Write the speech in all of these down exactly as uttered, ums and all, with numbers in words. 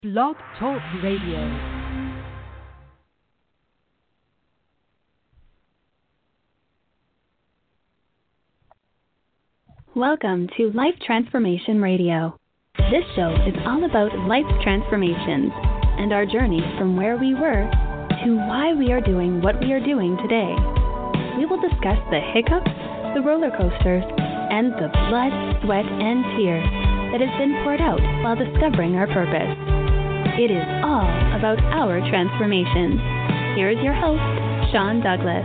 Blog Talk Radio. Welcome to Life Transformation Radio. This show is all about life transformations and our journey from where we were to why we are doing what we are doing today. We will discuss the hiccups, the roller coasters, and the blood, sweat, and tears that has been poured out while discovering our purpose. It is all about our transformation. Here is your host, Sean Douglas.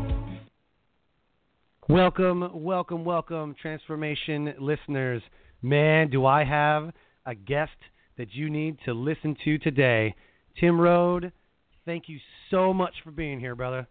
Welcome, welcome, welcome, transformation listeners. Man, do I have a guest that you need to listen to today. Tim Rhode, thank you so much for being here, brother.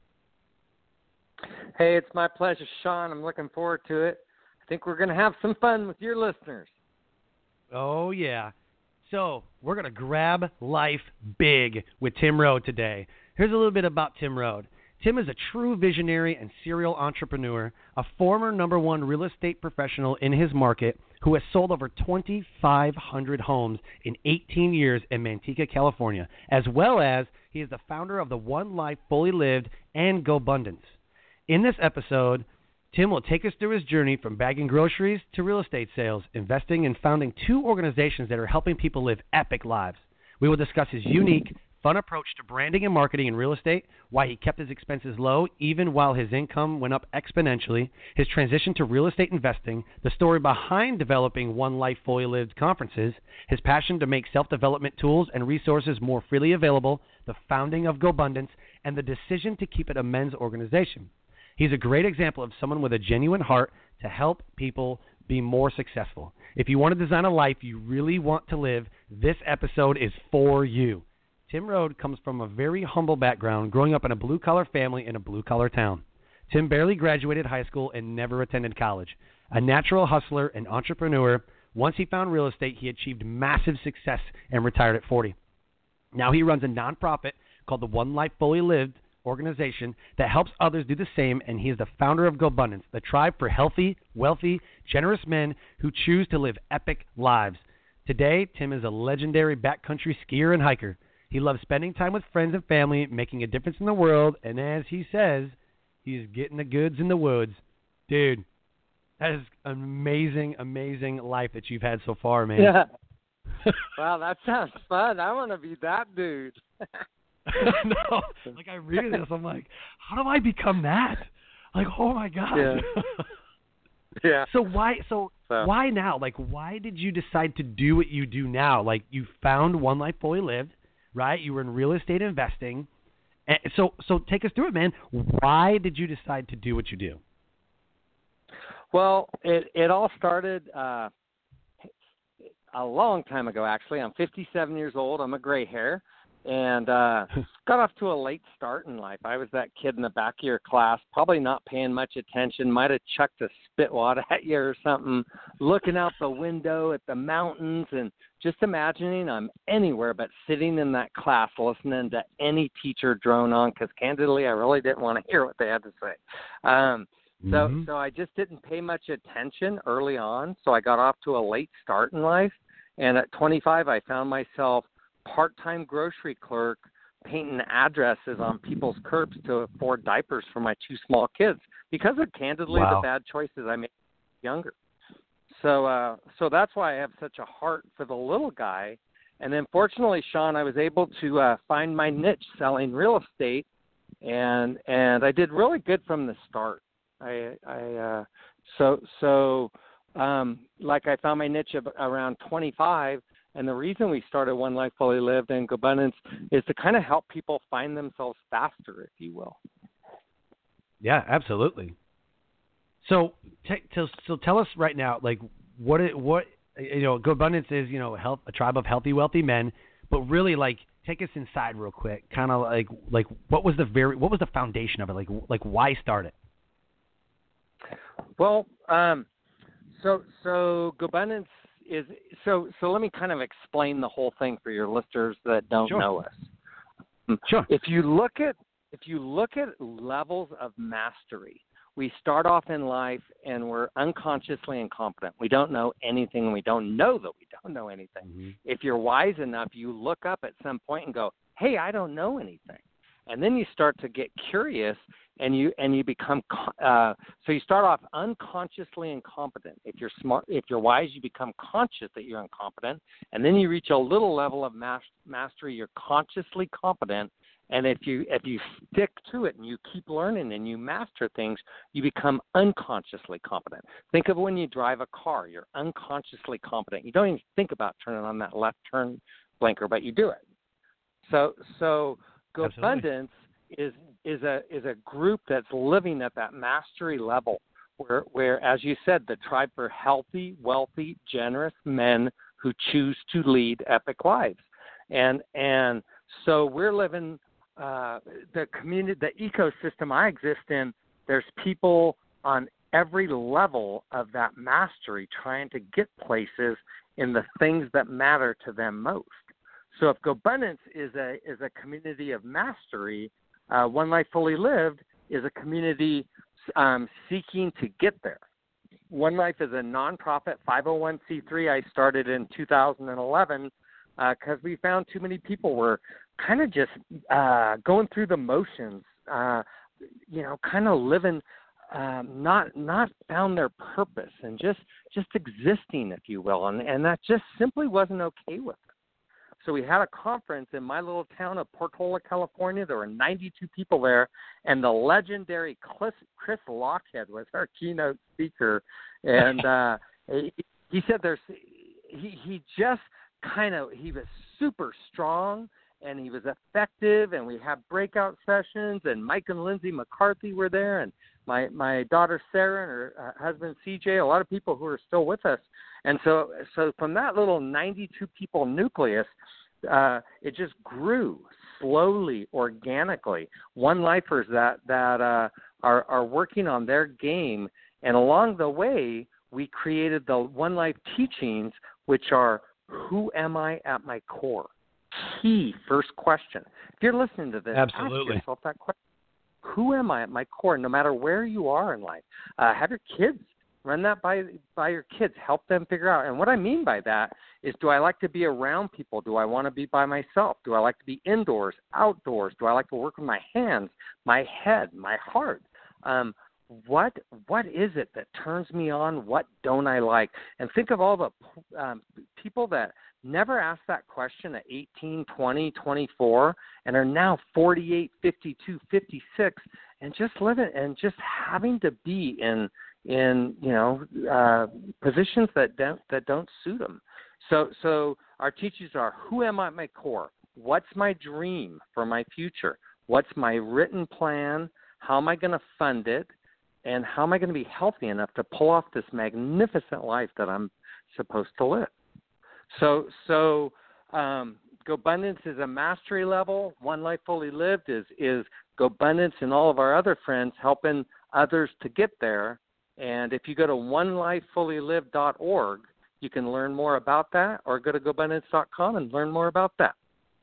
Hey, it's my pleasure, Sean. I'm looking forward to it. I think we're going to have some fun with your listeners. Oh, yeah. So we're going to grab life big with Tim Rhode today. Here's a little bit about Tim Rhode. Tim is a true visionary and serial entrepreneur, a former number one real estate professional in his market who has sold over twenty-five hundred homes in eighteen years in Manteca, California, as well as he is the founder of the One Life Fully Lived and GoBundance. In this episode, Tim will take us through his journey from bagging groceries to real estate sales, investing, and founding two organizations that are helping people live epic lives. We will discuss his unique, fun approach to branding and marketing in real estate, why he kept his expenses low even while his income went up exponentially, his transition to real estate investing, the story behind developing One Life Fully Lived conferences, his passion to make self-development tools and resources more freely available, the founding of GoBundance, and the decision to keep it a men's organization. He's a great example of someone with a genuine heart to help people be more successful. If you want to design a life you really want to live, this episode is for you. Tim Rhode comes from a very humble background, growing up in a blue-collar family in a blue-collar town. Tim barely graduated high school and never attended college. A natural hustler and entrepreneur, once he found real estate, he achieved massive success and retired at forty. Now he runs a nonprofit called the One Life Fully Lived organization that helps others do the same, and he is the founder of GoBundance, the tribe for healthy, wealthy, generous men who choose to live epic lives. Today, Tim is a legendary backcountry skier and hiker. He loves spending time with friends and family, making a difference in the world, and as he says, he's getting the goods in the woods. Dude, that is an amazing, amazing life that you've had so far, man. Yeah. Wow, that sounds fun. I want to be that dude. No, like I read this, I'm like, how do I become that? Like, oh my God. Yeah. Yeah. So why? So, so why now? Like, why did you decide to do what you do now? Like, you found One Life Fully Lived, right? You were in real estate investing. And so, so take us through it, man. Why did you decide to do what you do? Well, it it all started uh, a long time ago. Actually, I'm fifty-seven years old. I'm a gray hair. And uh, got off to a late start in life. I was that kid in the back of your class, probably not paying much attention, might have chucked a spitwad at you or something, looking out the window at the mountains and just imagining I'm anywhere but sitting in that class listening to any teacher drone on because, candidly, I really didn't want to hear what they had to say. Um, so, mm-hmm. so I just didn't pay much attention early on, so I got off to a late start in life. And at twenty-five, I found myself part-time grocery clerk painting addresses on people's curbs to afford diapers for my two small kids because of, candidly, wow. the bad choices I made younger. So uh, so that's why I have such a heart for the little guy. And then fortunately, Sean, I was able to uh, find my niche selling real estate, and and I did really good from the start. I, I uh, so so um, like I found my niche around twenty-five. And the reason we started One Life Fully Lived and GoBundance is to kind of help people find themselves faster, if you will. Yeah, absolutely. So, t- t- so tell us right now, like what it, what you know, GoBundance is, you know, health, a tribe of healthy, wealthy men. But really, like, take us inside real quick. Kind of like, like what was the very, what was the foundation of it? Like, like why start it? Well, um, so so GoBundance. Is so so let me kind of explain the whole thing for your listeners that don't sure. know us. Sure. If you look at if you look at levels of mastery, we start off in life and we're unconsciously incompetent. We don't know anything, and we don't know that we don't know anything. Mm-hmm. If you're wise enough, you look up at some point and go, hey, I don't know anything. And then you start to get curious, and you and you become uh, so you start off unconsciously incompetent. If you're smart, if you're wise, you become conscious that you're incompetent, and then you reach a little level of mas- mastery. You're consciously competent, and if you if you stick to it and you keep learning and you master things, you become unconsciously competent. Think of when you drive a car. You're unconsciously competent. You don't even think about turning on that left turn blinker, but you do it. So so. GoBundance is is a is a group that's living at that mastery level, where where as you said, the tribe for healthy, wealthy, generous men who choose to lead epic lives, and and so we're living uh, the community, the ecosystem I exist in. There's people on every level of that mastery trying to get places in the things that matter to them most. So if GoBundance is a is a community of mastery, uh, One Life Fully Lived is a community um, seeking to get there. One Life is a nonprofit five oh one c three I started in two thousand eleven because uh, we found too many people were kind of just uh, going through the motions, uh, you know, kind of living, um, not not found their purpose and just, just existing, if you will, and, and that just simply wasn't okay with them. So we had a conference in my little town of Portola, California. There were ninety-two people there, and the legendary Chris, Chris Lockhead was our keynote speaker. And uh, he, he said there's he, he just kind of he was super strong, and he was effective, and we had breakout sessions, and Mike and Lindsay McCarthy were there, and my my daughter Sarah and her uh, husband C J, a lot of people who are still with us. And so so from that little ninety-two people nucleus, uh, it just grew slowly, organically. One-lifers that, that uh, are, are working on their game, and along the way, we created the One Life teachings, which are, who am I at my core? Key first question. If you're listening to this, absolutely, ask yourself that question. Who am I at my core, no matter where you are in life? Uh, have your kids run that by by your kids. Help them figure out. And what I mean by that is, do I like to be around people? Do I want to be by myself? Do I like to be indoors, outdoors? Do I like to work with my hands, my head, my heart? Um, what what is it that turns me on? What don't I like? And think of all the um, people that never asked that question at eighteen, twenty, twenty-four, and are now forty-eight, fifty-two, fifty-six, and just living and just having to be in in you know uh, positions that don't that don't suit them. So so our teachers are, who am I at my core? What's my dream for my future? What's my written plan? How am I going to fund it? And how am I going to be healthy enough to pull off this magnificent life that I'm supposed to live? So, so um, GoBundance is a mastery level. One Life Fully Lived is is GoBundance and all of our other friends helping others to get there. And if you go to one life fully lived dot org, you can learn more about that, or go to go bundance dot com and learn more about that.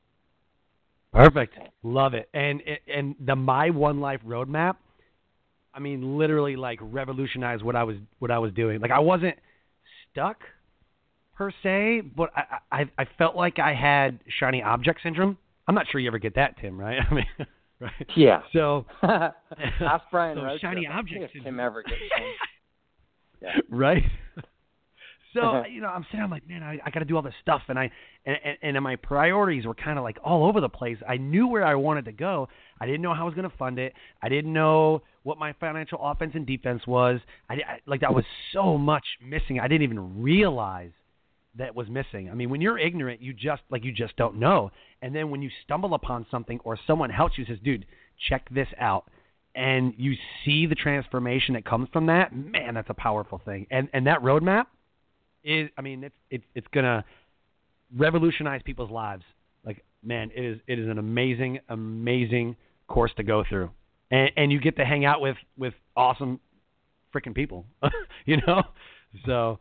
Perfect. Love it. And and the My One Life roadmap, I mean, literally like revolutionized what I was what I was doing. Like, I wasn't stuck per se, but I, I I felt like I had shiny object syndrome. I'm not sure you ever get that, Tim, right? I mean, right? Yeah. So ask Brian so Rhodes. Shiny object syndrome. Tim ever gets yeah. Right. So, you know, I'm sitting, I'm like, man, I, I got to do all this stuff. And I and, and, and my priorities were kind of like all over the place. I knew where I wanted to go. I didn't know how I was going to fund it. I didn't know what my financial offense and defense was. I, I like that was so much missing. I didn't even realize that was missing. I mean, when you're ignorant, you just like you just don't know. And then when you stumble upon something or someone helps you, says, dude, check this out, and you see the transformation that comes from that, man, that's a powerful thing. And and that roadmap is, I mean, it's it's it's gonna revolutionize people's lives. Like, man, it is it is an amazing, amazing course to go through, and and you get to hang out with with awesome freaking people, you know. So,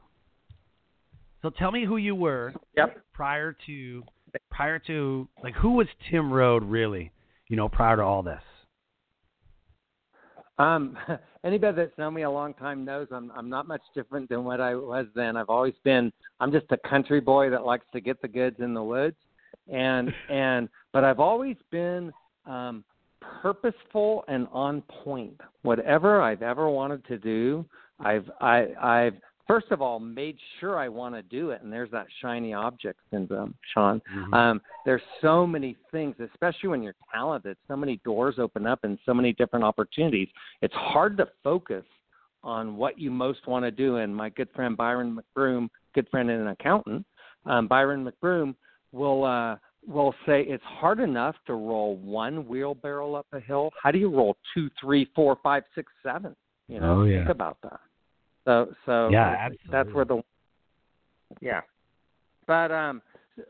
so tell me who you were. Yep. prior to prior to like who was Tim Rhode really, you know, prior to all this. Um, anybody that's known me a long time knows I'm I'm not much different than what I was then. I've always been I'm just a country boy that likes to get the goods in the woods, and and but I've always been um, purposeful and on point. Whatever I've ever wanted to do, I've I, I've first of all made sure I want to do it, and there's that shiny object syndrome, Sean. Mm-hmm. Um, there's so many things, especially when you're talented. So many doors open up and so many different opportunities. It's hard to focus on what you most want to do. And my good friend Byron McBroom, good friend and an accountant, um, Byron McBroom will uh, will say it's hard enough to roll one wheelbarrow up a hill. How do you roll two, three, four, five, six, seven? You know, oh, yeah. think about that. So, so yeah, that's where the yeah. But um,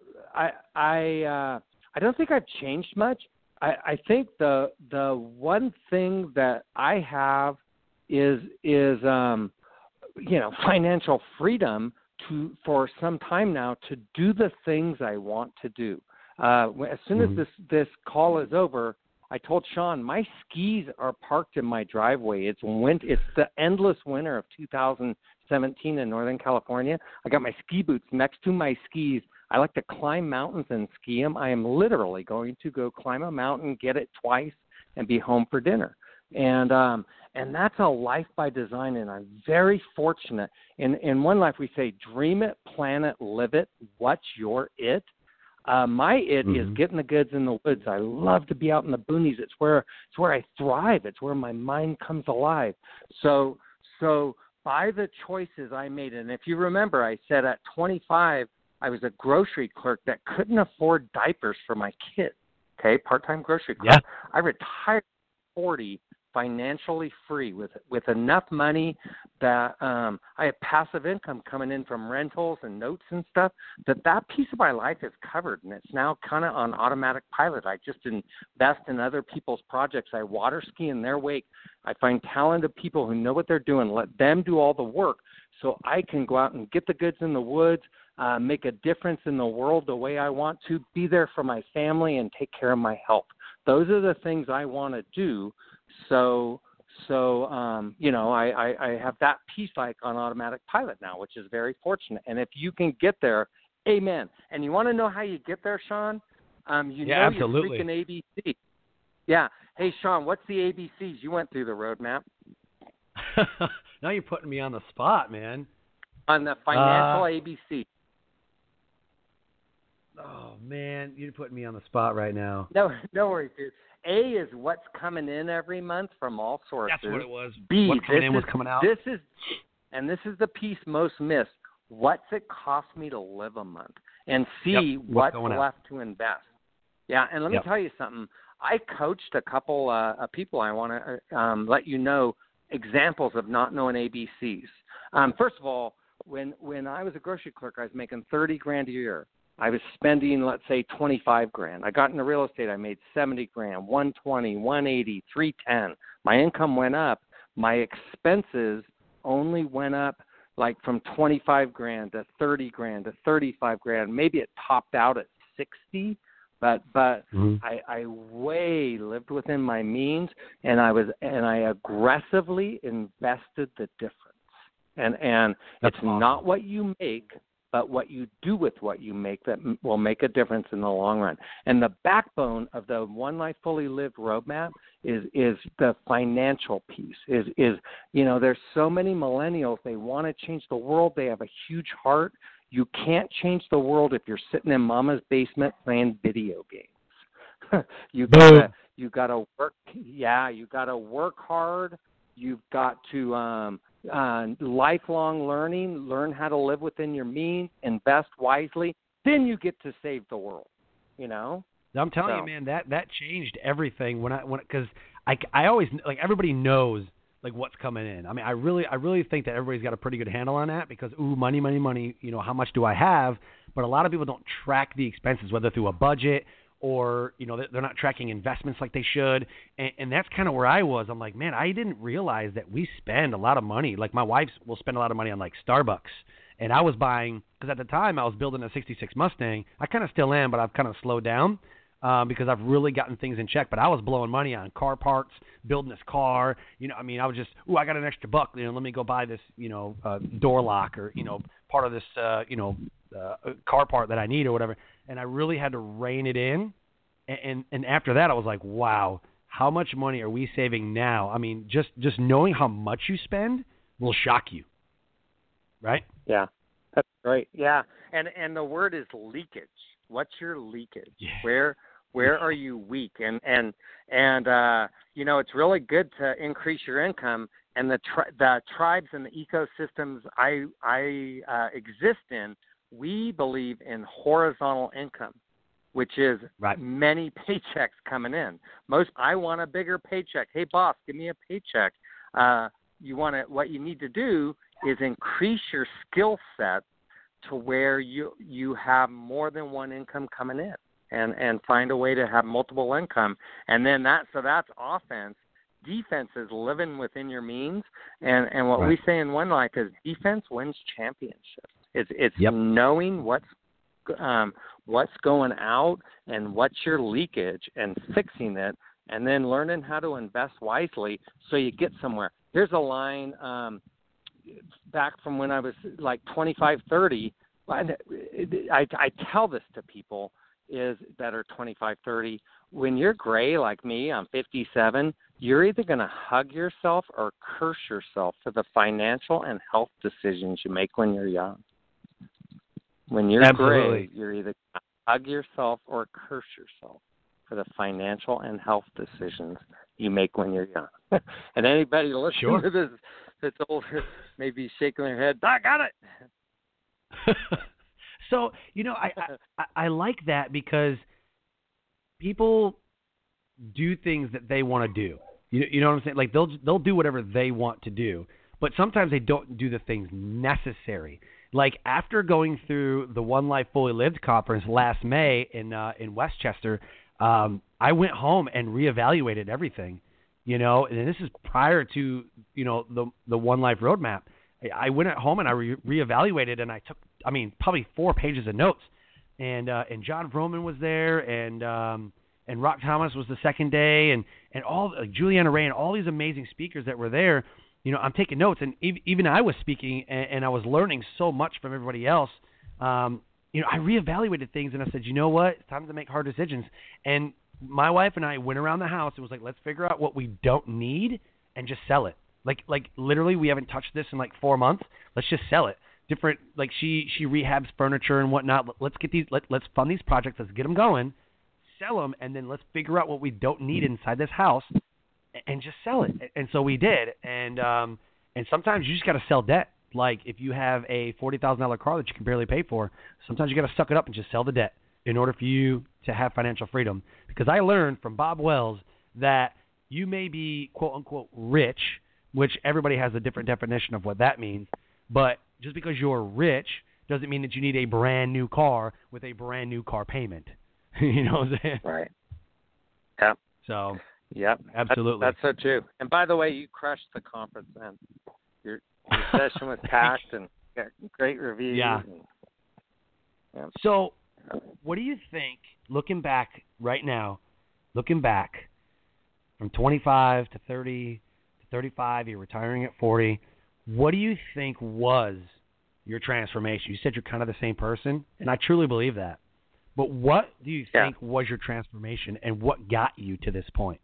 I I uh, I don't think I've changed much. I, I think the the one thing that I have is is um, you know, financial freedom to for some time now to do the things I want to do. Uh, as soon mm-hmm. as this this call is over, I told Sean my skis are parked in my driveway. It's win- It's the endless winter of two thousand seventeen in Northern California. I got my ski boots next to my skis. I like to climb mountains and ski them. I am literally going to go climb a mountain, get it twice, and be home for dinner. And um, and that's a life by design, and I'm very fortunate. In in one life, we say, dream it, plan it, live it. What's your it? Uh, my it mm-hmm. is getting the goods in the woods. I love to be out in the boonies. It's where it's where I thrive. It's where my mind comes alive. So so by the choices I made, and if you remember, I said at twenty-five, I was a grocery clerk that couldn't afford diapers for my kids. Okay, part-time grocery clerk. Yeah. I retired at forty, financially free with with enough money that um, I have passive income coming in from rentals and notes and stuff, that that piece of my life is covered, and it's now kind of on automatic pilot. I just invest in other people's projects. I water ski in their wake. I find talented people who know what they're doing, let them do all the work so I can go out and get the goods in the woods, uh, make a difference in the world the way I want to, be there for my family and take care of my health. Those are the things I want to do. So, so um, you know, I, I, I have that piece like on automatic pilot now, which is very fortunate. And if you can get there, amen. And you want to know how you get there, Sean? Um, you yeah, know absolutely. your freaking A B C. Yeah. Hey, Sean, what's the A B Cs? You went through the roadmap. Now you're putting me on the spot, man. On the financial uh, A B C. Oh, man, you're putting me on the spot right now. No, no worries, dude. A is what's coming in every month from all sources. That's what it was. B, what's coming in, is, what's coming out. This is, and this is the piece most missed. What's it cost me to live a month? And C, yep. what's, what's left to invest? Yeah, and let me yep. tell you something. I coached a couple uh, of people. I want to um, let you know examples of not knowing A B Cs. Um, first of all, when when I was a grocery clerk, I was making thirty grand a year. I was spending, let's say, twenty-five grand. I got into real estate. I made seventy grand, one twenty, one eighty, three ten. My income went up. My expenses only went up like from twenty-five grand to thirty grand to thirty-five grand. Maybe it topped out at sixty, but but mm-hmm. I, I way lived within my means, and I was and I aggressively invested the difference. And and That's it's awesome. not what you make, but what you do with what you make that will make a difference in the long run. And the backbone of the One Life Fully Lived roadmap is is the financial piece. Is is you know, there's so many millennials, they want to change the world. They have a huge heart. You can't change the world if you're sitting in mama's basement playing video games. you gotta you gotta work. Yeah, you gotta work hard. You've got to um, uh, lifelong learning, learn how to live within your means, invest wisely. Then you get to save the world. You know. I'm telling so. you, man, that that changed everything when I when because I, I always like everybody knows like what's coming in. I mean, I really I really think that everybody's got a pretty good handle on that because ooh, money, money, money. You know, how much do I have? But a lot of people don't track the expenses, whether through a budget or, you know, they're not tracking investments like they should. And, and that's kind of where I was. I'm like, man, I didn't realize that we spend a lot of money. Like my wife will spend a lot of money on like Starbucks. And I was buying, because at the time I was building a sixty-six Mustang. I kind of still am, but I've kind of slowed down. um, because I've really gotten things in check. But I was blowing money on car parts, building this car. You know, I mean, I was just, ooh, I got an extra buck. You know, let me go buy this, you know, uh, door lock or, you know, part of this, uh, you know, uh, car part that I need or whatever. And I really had to rein it in. And, and, and after that, I was like, wow, how much money are we saving now? I mean, just, just knowing how much you spend will shock you. Right? Yeah. That's great. Yeah. And and the word is leakage. What's your leakage? Yeah. Where where are you weak? And and and uh, you know, it's really good to increase your income. And the tri- the tribes and the ecosystems I I uh, exist in, we believe in horizontal income, which is right. many paychecks coming in. Most I want a bigger paycheck. Hey boss, give me a paycheck. Uh, you want to what you need to do is increase your skill set to where you you have more than one income coming in, and and find a way to have multiple income, and then that so that's offense. Defense is living within your means, and and what right. we say in One Life is defense wins championships. It's it's yep. knowing what's um, what's going out and what's your leakage and fixing it, and then learning how to invest wisely so you get somewhere. Here's a line. Um, back from when I was like twenty-five, thirty, I, I, I tell this to people is that are twenty-five, thirty, when you're gray like me, I'm fifty-seven, you're either going to hug yourself or curse yourself for the financial and health decisions you make when you're young. When you're Absolutely. gray, you're either going to hug yourself or curse yourself for the financial and health decisions you make when you're young. And anybody listening sure. to this that's older may be shaking their head. I got it. So, you know, I, I I like that because people do things that they want to do. You, you know what I'm saying? Like they'll they'll do whatever they want to do, but sometimes they don't do the things necessary. Like after going through the One Life Fully Lived conference last May in uh, in Westchester, um, I went home and reevaluated everything. You know, and this is prior to, you know, the the One Life Roadmap. I went at home and I re- reevaluated, and I took, I mean, probably four pages of notes. And uh, and John Vroman was there, and um, and Rock Thomas was the second day, and and all like Juliana Ray and all these amazing speakers that were there. You know, I'm taking notes, and even, even I was speaking, and, and I was learning so much from everybody else. Um, you know, I reevaluated things, and I said, you know what, it's time to make hard decisions. And my wife and I went around the house and was like, let's figure out what we don't need and just sell it. Like, like literally, we haven't touched this in like four months. Let's just sell it. Different, like she she rehabs furniture and whatnot. Let's get these. Let, let's fund these projects. Let's get them going, sell them, and then let's figure out what we don't need inside this house, and just sell it. And so we did. And um and sometimes you just got to sell debt. Like if you have a forty thousand dollar car that you can barely pay for, sometimes you got to suck it up and just sell the debt in order for you to have financial freedom. Because I learned from Bob Wells that you may be quote unquote rich, which everybody has a different definition of what that means. But just because you're rich doesn't mean that you need a brand new car with a brand new car payment. You know what I'm saying? Right. Yeah. So, yep. Absolutely. That's, that's so true. And by the way, you crushed the conference, man. Your, your session was packed and got great reviews. Yeah. And, yeah. So, what do you think, looking back right now, looking back from twenty-five to thirty to thirty-five, you're retiring at forty, what do you think was your transformation? You said you're kind of the same person, and I truly believe that. But what do you yeah. think was your transformation, and what got you to this point?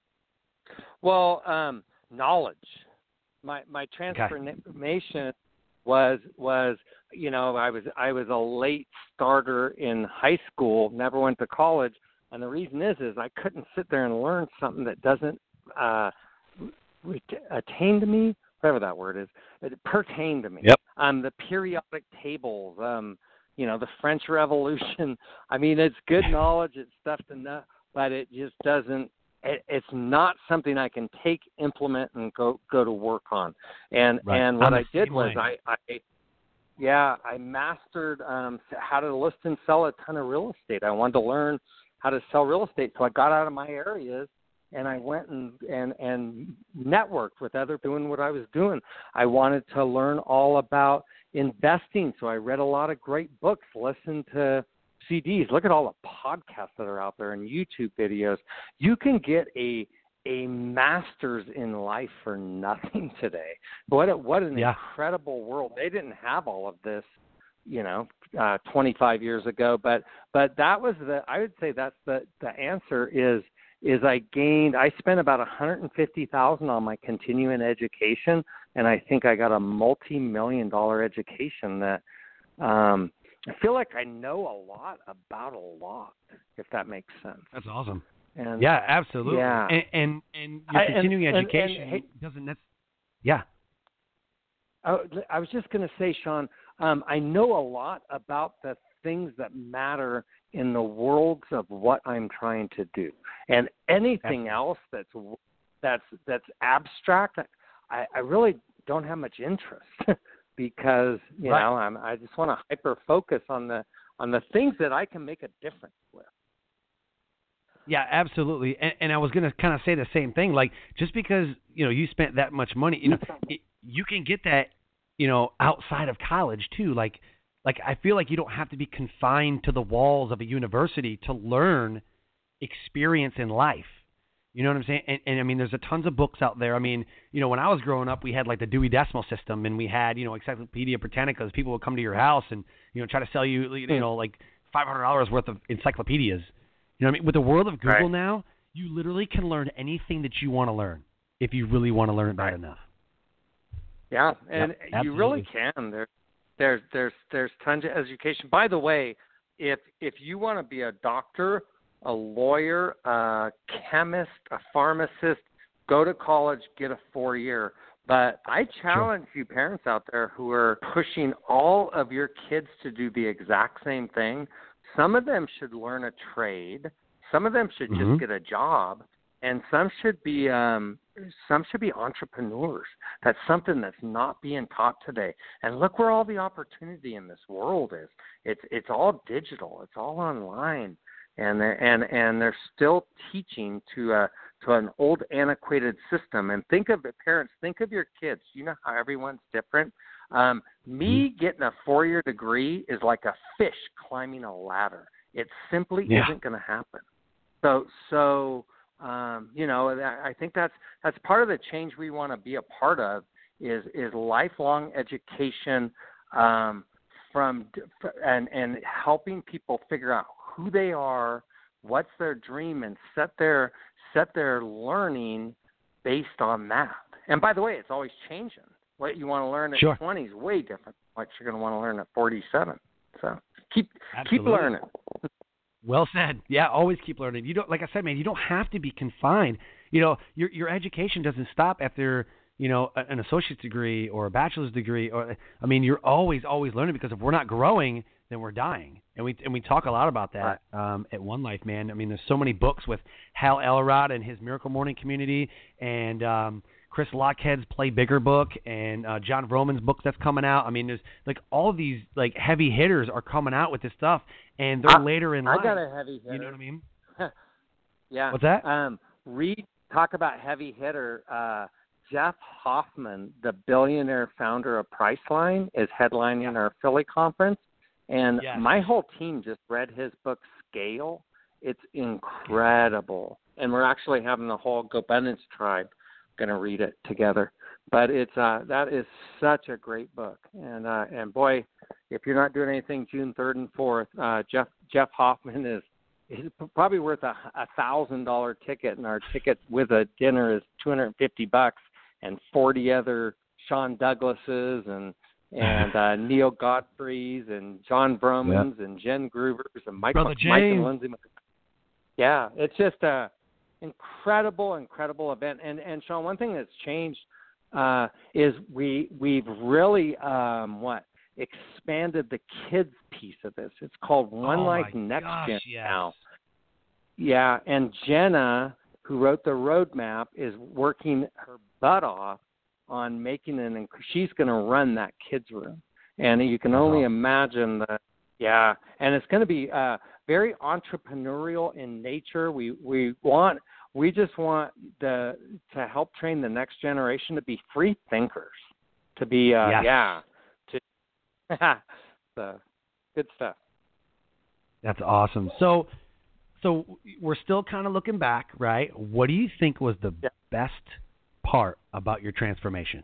Well, um, knowledge. My my transformation okay. was was you know I was I was a late starter in high school, never went to college, and the reason is is I couldn't sit there and learn something that doesn't uh, attain to me, whatever that word is, it pertained to me. Yep. Um, the periodic tables, um, you know, the French Revolution. I mean, it's good knowledge, it's stuff to know, but it just doesn't. It, it's not something I can take, implement, and go go to work on. And right. and what I'm I did was way. I, I yeah I mastered um, how to list and sell a ton of real estate. I wanted to learn how to sell real estate, so I got out of my areas and I went and and and networked with others doing what I was doing. I wanted to learn all about investing, so I read a lot of great books, listened to C Ds. Look at all the podcasts that are out there and YouTube videos. You can get a a master's in life for nothing today. What a, what an yeah. incredible world. They didn't have all of this, you know, uh, twenty-five years ago. But but that was the I would say that's the the answer is is I gained I spent about one hundred fifty thousand dollars on my continuing education, and I think I got a multi-million dollar education that um, I feel like I know a lot about a lot, if that makes sense. That's awesome. And, yeah, absolutely. Yeah. And, and and your continuing I, and, education and, and, hey, doesn't necessarily. Yeah. I, I was just going to say, Sean, um, I know a lot about the things that matter in the worlds of what I'm trying to do, and anything else that's that's that's abstract, I, I really don't have much interest because you right. know I'm, I just want to hyper focus on the on the things that I can make a difference with. Yeah, absolutely. And, and I was going to kind of say the same thing. Like, just because, you know, you spent that much money, you know, it, you can get that, you know, outside of college too. Like, like I feel like you don't have to be confined to the walls of a university to learn experience in life. You know what I'm saying? And, and I mean, there's a tons of books out there. I mean, you know, when I was growing up, we had like the Dewey Decimal System, and we had, you know, Encyclopedia Britannicas. People would come to your house and, you know, try to sell you, you know, like five hundred dollars worth of encyclopedias. You know what I mean? With the world of Google right. now, you literally can learn anything that you want to learn if you really want to learn it bad right. enough. Yeah, and yep, you really can. There, there's there's there's tons of education. By the way, if if you want to be a doctor, a lawyer, a chemist, a pharmacist, go to college, get a four-year. But I challenge sure. you parents out there who are pushing all of your kids to do the exact same thing. Some of them should learn a trade. Some of them should mm-hmm. just get a job, and some should be um, some should be entrepreneurs. That's something that's not being taught today. And look where all the opportunity in this world is. It's it's all digital. It's all online, and they're, and and they're still teaching to a to an old antiquated system. And think of it, parents. Think of your kids. You know how everyone's different. Um, me getting a four-year degree is like a fish climbing a ladder. It simply yeah. isn't going to happen. So, so um, you know, I think that's that's part of the change we want to be a part of is is lifelong education um, from and and helping people figure out who they are, what's their dream, and set their set their learning based on that. And by the way, it's always changing. What you want to learn at sure. twenty is way different than what you're going to want to learn at forty-seven. So keep Absolutely. keep learning. Well said. Yeah, always keep learning. You don't, like I said, man, you don't have to be confined. You know, your your education doesn't stop after, you know, an associate's degree or a bachelor's degree. Or I mean, you're always always learning, because if we're not growing, then we're dying. And we and we talk a lot about that right. um, at One Life, man. I mean, there's so many books with Hal Elrod and his Miracle Morning Community, and um, Chris Lockhead's Play Bigger book, and uh, John Vroman's book that's coming out. I mean, there's like all of these like heavy hitters are coming out with this stuff, and they're I, later in I life. got a heavy hitter. You know what I mean? yeah. What's that? Um, read, talk about heavy hitter. Uh, Jeff Hoffman, the billionaire founder of Priceline, is headlining our Philly conference, and yes. my whole team just read his book Scale. It's incredible, and we're actually having the whole GoBundance tribe going to read it together. But it's uh, that is such a great book, and uh, and boy, if you're not doing anything June third and fourth, uh, Jeff Jeff Hoffman is is probably worth a a thousand dollar ticket, and our ticket with a dinner is two hundred and fifty bucks, and forty other Sean Douglases and and uh, Neil Godfreys and John Vromans yeah. and Jen Groovers and Mike Brother Mike and James. Lindsay. Yeah, it's just a incredible, incredible event. And and Sean, one thing that's changed uh, is we we've really um, what expanded the kids piece of this. It's called One oh Life my Next gosh, Gen yes. now. Yeah, and Jenna, who wrote the roadmap, is working her butt off on making an. She's going to run that kids room, and you can only imagine the. Yeah, and it's going to be uh, very entrepreneurial in nature. We we want we just want the to help train the next generation to be free thinkers, to be uh, yes. yeah, to so good stuff. That's awesome. So, so we're still kind of looking back, right? What do you think was the Yeah. best part about your transformation?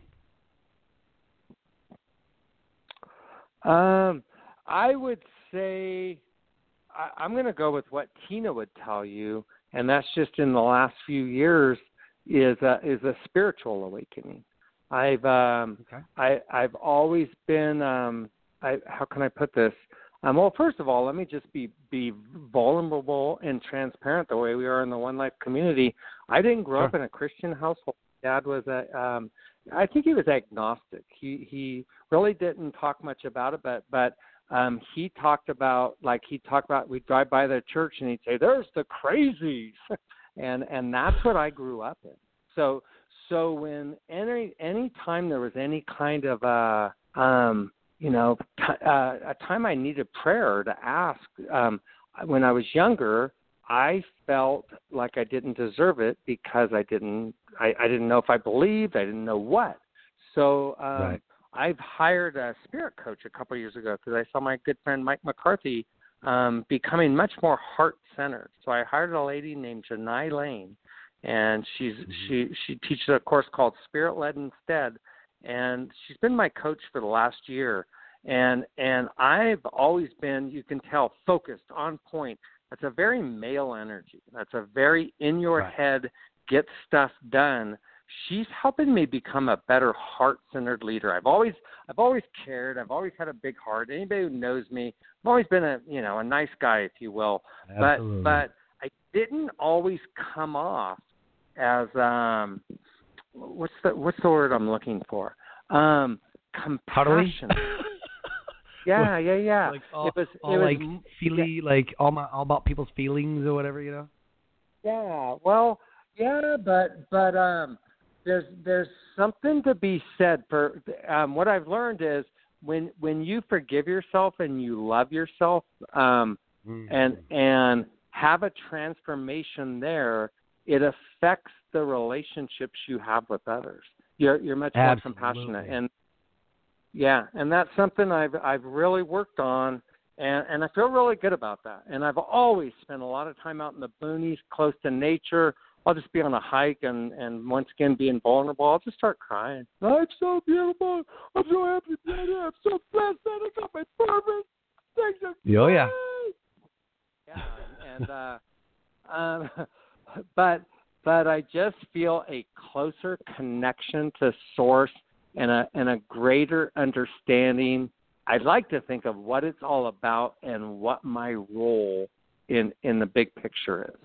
Um, I would say I, I'm going to go with what Tina would tell you, and that's just in the last few years is a, is a spiritual awakening. I've um, Okay. I I've always been um, I how can I put this? Um, well, first of all, let me just be be vulnerable and transparent the way we are in the One Life community. I didn't grow Sure. up in a Christian household. Dad was a um, I think he was agnostic. He he really didn't talk much about it, but but um, he talked about like he talked about we'd drive by the church and he'd say, "There's the crazies," and and that's what I grew up in. So so when any any time there was any kind of uh um you know t- uh, a time I needed prayer to ask um, when I was younger, I felt like I didn't deserve it because I didn't I, I didn't know if I believed, I didn't know what. So um, Right. I've hired a spirit coach a couple of years ago because I saw my good friend Mike McCarthy um, becoming much more heart-centered. So I hired a lady named Janai Lane, and she's Mm-hmm. she she teaches a course called Spirit-Led Instead, and she's been my coach for the last year. And and I've always been, you can tell, focused, on point. That's a very male energy. That's a very in your Right. head, get stuff done. She's helping me become a better heart-centered leader. I've always, I've always cared. I've always had a big heart. Anybody who knows me, I've always been a, you know, a nice guy, if you will. Absolutely. But, but I didn't always come off as, um, what's the, what's the word I'm looking for? Um, Cuddly? compassionate. Yeah, yeah, yeah. Like all, it was, all it was, like feely, like all my all about people's feelings or whatever, you know. Yeah, well, yeah, but but um, there's there's something to be said for um, what I've learned is when when you forgive yourself and you love yourself um, Mm. and and have a transformation there, it affects the relationships you have with others. You're you're much more Absolutely. compassionate, and yeah, and that's something I've I've really worked on. And, and I feel really good about that. And I've always spent a lot of time out in the boonies, close to nature. I'll just be on a hike and, and once again being vulnerable. I'll just start crying. Life's so beautiful. I'm so happy to be here. I'm so blessed that I got my purpose. Things are Oh, yeah. great. Yeah, and uh, um, but but I just feel a closer connection to Source and a and a greater understanding. I'd like to think of what it's all about and what my role in, in the big picture is.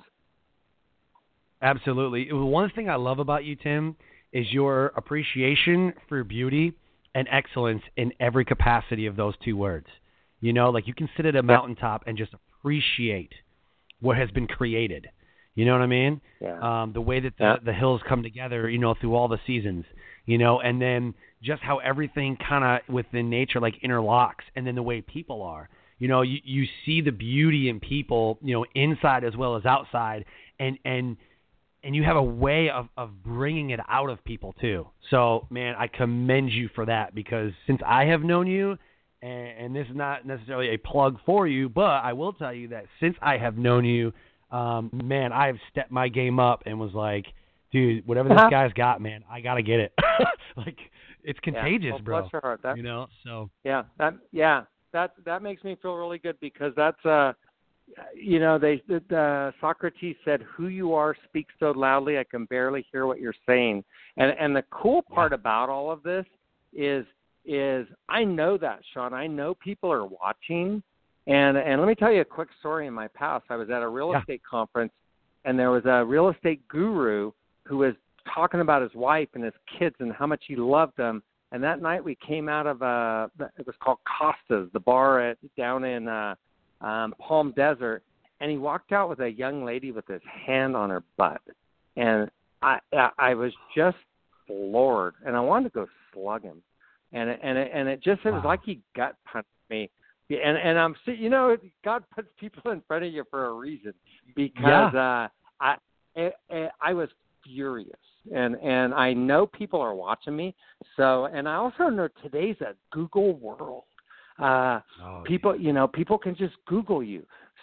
Absolutely. One thing I love about you, Tim, is your appreciation for beauty and excellence in every capacity of those two words. You know, like you can sit at a mountaintop and just appreciate what has been created. You know what I mean? Yeah. Um, the way that the, Yeah. the hills come together, you know, through all the seasons, you know, and then just how everything kind of within nature like interlocks, and then the way people are. You know, you, you see the beauty in people, you know, inside as well as outside, and and and you have a way of, of bringing it out of people too. So, man, I commend you for that, because since I have known you, and, and this is not necessarily a plug for you, but I will tell you that since I have known you, um, man, I have stepped my game up and was like, dude, whatever this guy's got, man, I got to get it. Like, it's contagious, yeah. Well, bro. bless your heart. That, you know, so. Yeah, that yeah, that that makes me feel really good, because that's uh, you know, they uh, Socrates said, "Who you are speaks so loudly I can barely hear what you're saying." And and the cool part Yeah. about all of this is is I know that, Sean. I know people are watching, and and let me tell you a quick story in my past. I was at a real Yeah. estate conference, and there was a real estate guru who was talking about his wife and his kids and how much he loved them. And that night we came out of a, it was called Costa's, the bar at, down in uh, um, Palm Desert. And he walked out with a young lady with his hand on her butt. And I, I, I was just floored, and I wanted to go slug him. And it, and it, and it just, it was Wow. like he gut punched me. And and I'm, you know, God puts people in front of you for a reason, because Yeah. uh, I, I I was furious, and and I know people are watching me. So, and I also know today's a Google world. Uh, Oh, people, you know, people can just Google you.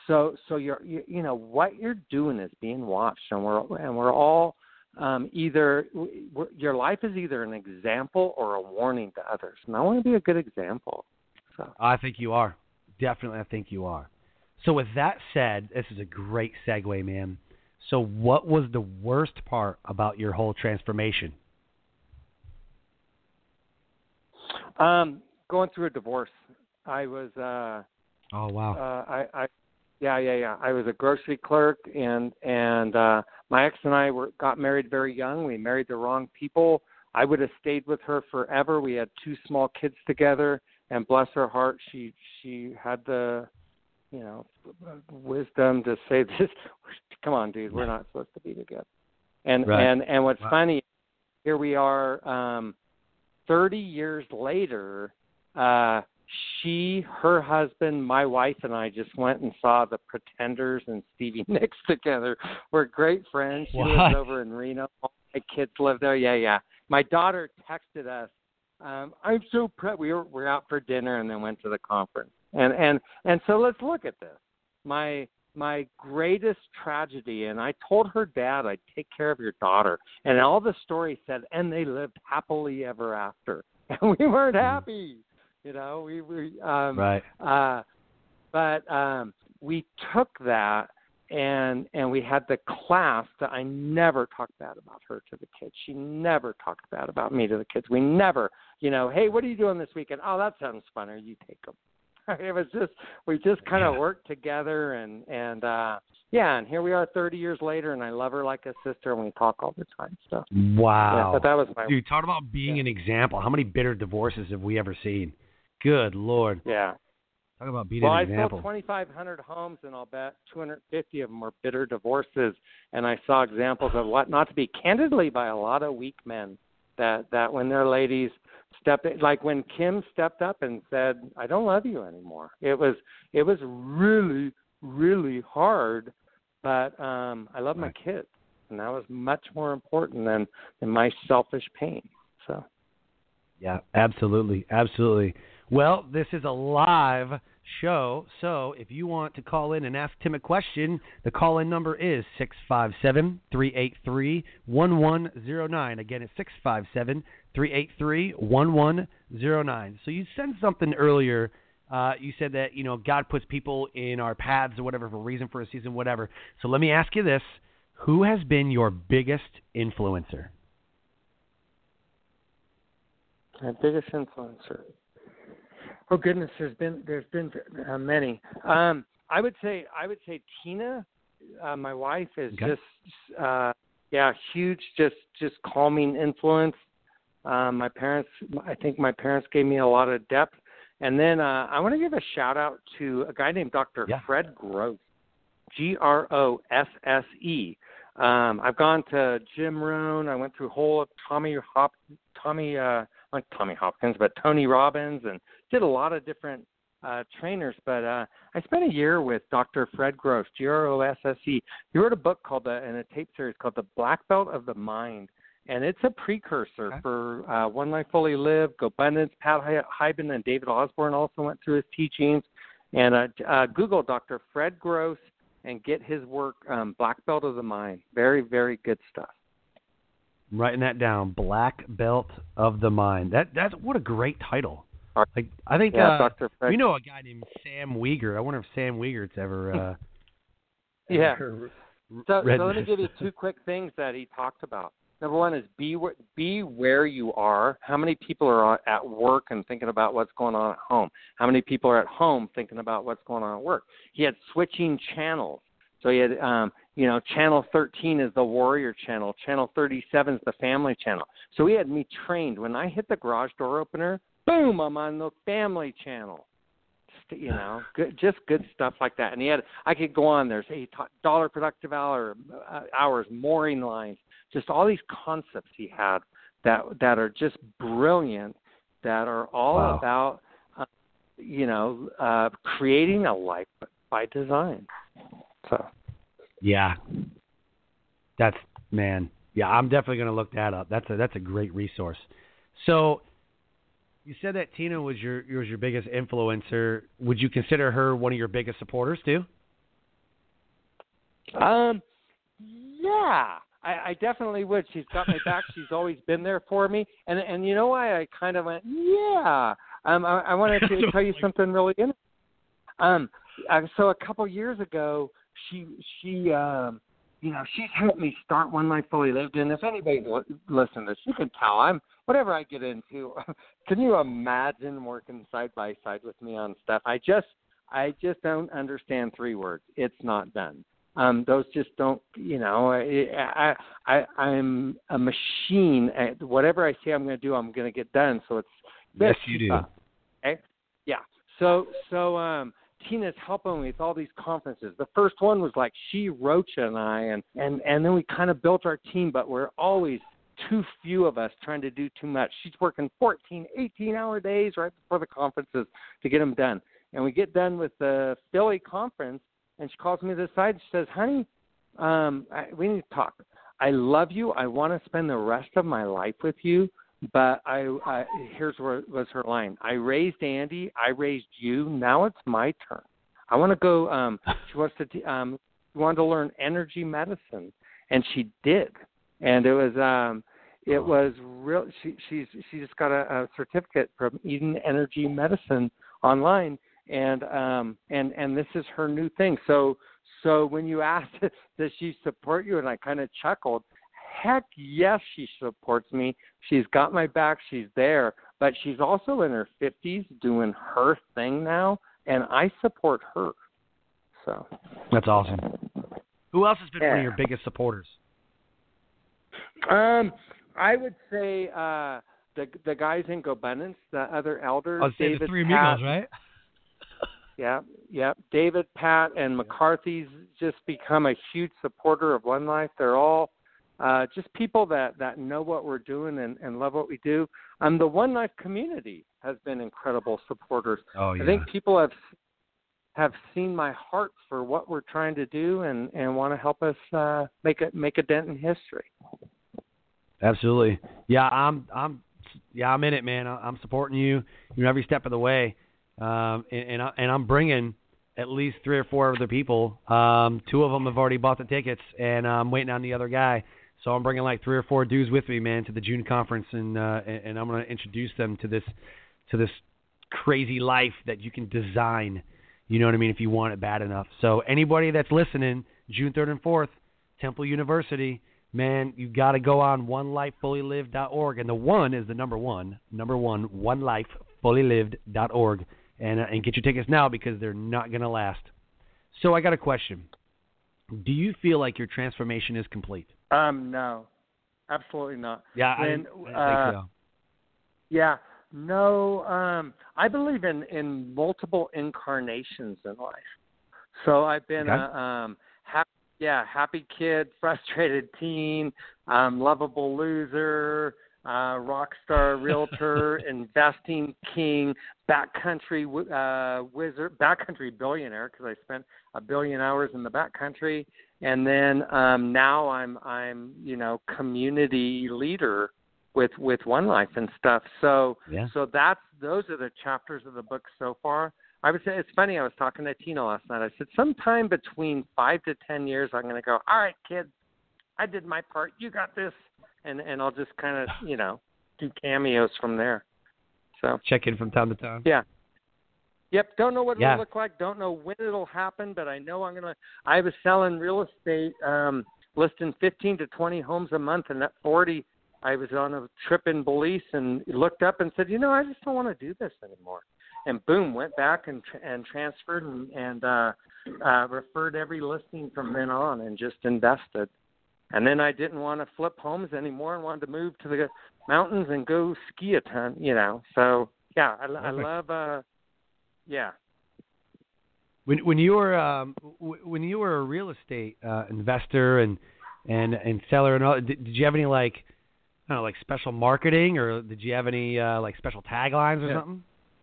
so so you're you, you know what you're doing is being watched, and we're and we're all um, either we're, your life is either an example or a warning to others, and I want to be a good example. So I think you are. Definitely, I think you are. So with that said, this is a great segue, man. So what was the worst part about your whole transformation? Um, going through a divorce. I was. Uh, Oh wow. Uh, I, I, yeah, yeah, yeah. I was a grocery clerk, and and uh, my ex and I were got married very young. We married the wrong people. I would have stayed with her forever. We had two small kids together, and bless her heart, she she had the, you know, wisdom to say this. Come on, dude, we're not supposed to be together. And right. and and what's wow. funny, here we are, um, thirty years later. Uh, She, her husband, my wife, and I just went and saw The Pretenders and Stevie Nicks together. We're great friends. She what? lives over in Reno. All my kids live there. Yeah, yeah. My daughter texted us. Um, I'm so proud. We were we were out for dinner and then went to the conference. And and and so let's look at this. My my greatest tragedy, and I told her dad I'd take care of your daughter. And all the story said, and they lived happily ever after. And we weren't happy. You know, we, we um, right. Uh, but um, we took that and and we had the class that I never talked bad about her to the kids. She never talked bad about me to the kids. We never, you know, hey, what are you doing this weekend? Oh, that sounds fun. Or you take them. It was just we just kind of yeah. worked together and and uh, yeah, and here we are thirty years later, and I love her like a sister, and we talk all the time. So wow, yeah, but that was my dude. Talk about being yeah. an example. How many bitter divorces have we ever seen? Good Lord. Yeah. Talk about being well, an I example. sold twenty-five hundred homes, and I'll bet two hundred fifty of them were bitter divorces. And I saw examples of what not to be, candidly, by a lot of weak men. That that when their ladies step in, like when Kim stepped up and said, "I don't love you anymore." It was it was really really hard, but um, I love right. my kids, and that was much more important than than my selfish pain. So. Yeah, absolutely, absolutely. Well, this is a live show, so if you want to call in and ask Tim a question, the call-in number is six five seven, three eight three, one one zero nine. Again, it's six five seven, three eight three, one one zero nine. So you said something earlier. Uh, you said that, you know, God puts people in our paths or whatever for a reason, for a season, whatever. So let me ask you this. Who has been your biggest influencer? My biggest influencer. Oh goodness, there's been there's been uh, many. Um, I would say I would say Tina, uh, my wife, is okay. just uh, yeah, huge, just just calming influence. Um, my parents, I think my parents gave me a lot of depth. And then uh, I want to give a shout out to a guy named Doctor Yeah. Fred Gross, G R O S S E. Um, I've gone to Jim Rohn. I went through whole Tommy Hop, Tommy. Uh, Not Tommy Hopkins, but Tony Robbins, and did a lot of different uh, trainers. But uh, I spent a year with Doctor Fred Gross, G R O S S E. He wrote a book called, the, and a tape series called The Black Belt of the Mind. And it's a precursor okay. for uh, One Life Fully Lived, GoBundance. Pat Hyben and David Osborne also went through his teachings. And uh, uh, Google Doctor Fred Gross and get his work, um, Black Belt of the Mind. Very, very good stuff. I'm writing that down. Black Belt of the Mind. That that's what a great title. Like I think yeah, uh, Doctor Fred. we know a guy named Sam Wieger. I wonder if Sam Wieger's ever. Uh, yeah. ever so, read so let me this. give you two quick things that he talked about. Number one is be wh- be where you are. How many people are at work and thinking about what's going on at home? How many people are at home thinking about what's going on at work? He had switching channels. So he had, um, you know, channel thirteen is the warrior channel. Channel thirty-seven is the family channel. So he had me trained. When I hit the garage door opener, boom, I'm on the family channel. Just, you know, good, just good stuff like that. And he had, I could go on. There's eight dollar productive hour uh, hours, mooring lines, just all these concepts he had that that are just brilliant. That are all wow. about, uh, you know, uh, creating a life by design. So. Yeah, that's man. Yeah, I'm definitely going to look that up. That's a that's a great resource. So, you said that Tina was your was your biggest influencer. Would you consider her one of your biggest supporters too? Um, yeah, I, I definitely would. She's got my back. She's always been there for me. And and you know why I kind of went, yeah. Um, I, I wanted to tell you something really interesting. Um, uh, so a couple years ago, she she um, you know, she's helped me start One Life Fully Lived. And if anybody listens to this, you can tell I'm whatever I get into. Can you imagine working side by side with me on stuff? I just I just don't understand three words. It's not done. Um, those just don't, you know, I, I, I, I'm a machine. At whatever I say I'm going to do, I'm going to get done. So it's yes, you do. Okay, yeah. So, so um, Tina's helping me with all these conferences. The first one was like she, Rocha, and I, and and and then we kind of built our team, but we're always too few of us trying to do too much. She's working fourteen, eighteen-hour days right before the conferences to get them done, and we get done with the Philly conference. And she calls me to the side and she says, honey, um, I, we need to talk. I love you. I want to spend the rest of my life with you. But I, I here's what was her line. I raised Andy. I raised you. Now it's my turn. I want to go. Um, she wants to um, wanted to learn energy medicine, and she did. And it was um, it was real. She she's she just got a, a certificate from Eden Energy Medicine online. And um and and this is her new thing. So so when you asked, does she support you, and I kind of chuckled. Heck yes, she supports me. She's got my back. She's there. But she's also in her fifties doing her thing now, and I support her. So that's awesome. Who else has been yeah. one of your biggest supporters? Um, I would say uh, the the guys in GoBundance, the other elders. I'll say David, the three Pat, amigos, right? Yeah, yeah. David, Pat, and McCarthy's just become a huge supporter of One Life. They're all uh, just people that, that know what we're doing and, and love what we do. Um, the One Life community has been incredible supporters. Oh, yeah. I think people have have seen my heart for what we're trying to do and, and want to help us uh, make a make a dent in history. Absolutely. Yeah, I'm I'm yeah I'm in it, man. I'm supporting you, you know, every step of the way. Um, and, and, I, and I'm bringing at least three or four other people. Um, two of them have already bought the tickets, and I'm waiting on the other guy. So I'm bringing like three or four dudes with me, man, to the June conference, and uh, and, and I'm going to introduce them to this to this crazy life that you can design. You know what I mean? If you want it bad enough. So anybody that's listening, June third and fourth, Temple University, man, you got to go on one life fully lived dot org, and the one is the number one, number one, one life fully lived dot org. And, uh, and get your tickets now because they're not going to last. So I got a question. Do you feel like your transformation is complete? Um, no, absolutely not. Yeah, I, and, I uh, think so. Yeah, no, um, I believe in, in multiple incarnations in life. So I've been okay. a um, happy, yeah, happy kid, frustrated teen, um, lovable loser, Uh, rock star, realtor, investing king, backcountry uh, wizard, backcountry billionaire because I spent a billion hours in the backcountry, and then um, now I'm I'm you know community leader with with One Life and stuff. So yeah. so that's those are the chapters of the book so far. I would say it's funny. I was talking to Tina last night. I said sometime between five to ten years, I'm going to go. All right, kids, I did my part. You got this. And and I'll just kind of, you know, do cameos from there. So check in from time to time. Yeah. Yep. Don't know what yeah. it'll look like. Don't know when it'll happen, but I know I'm gonna. I was selling real estate, um, listing fifteen to twenty homes a month, and at forty, I was on a trip in Belize and looked up and said, you know, I just don't want to do this anymore. And boom, went back and and transferred and and uh, uh, referred every listing from then on and just invested. And then I didn't want to flip homes anymore and wanted to move to the mountains and go ski a ton, you know. So, yeah, I, I love, uh, yeah. When when you were um, when you were a real estate uh, investor and and and seller and all, did, did you have any like I don't know like special marketing or did you have any uh, like special taglines or yeah. something?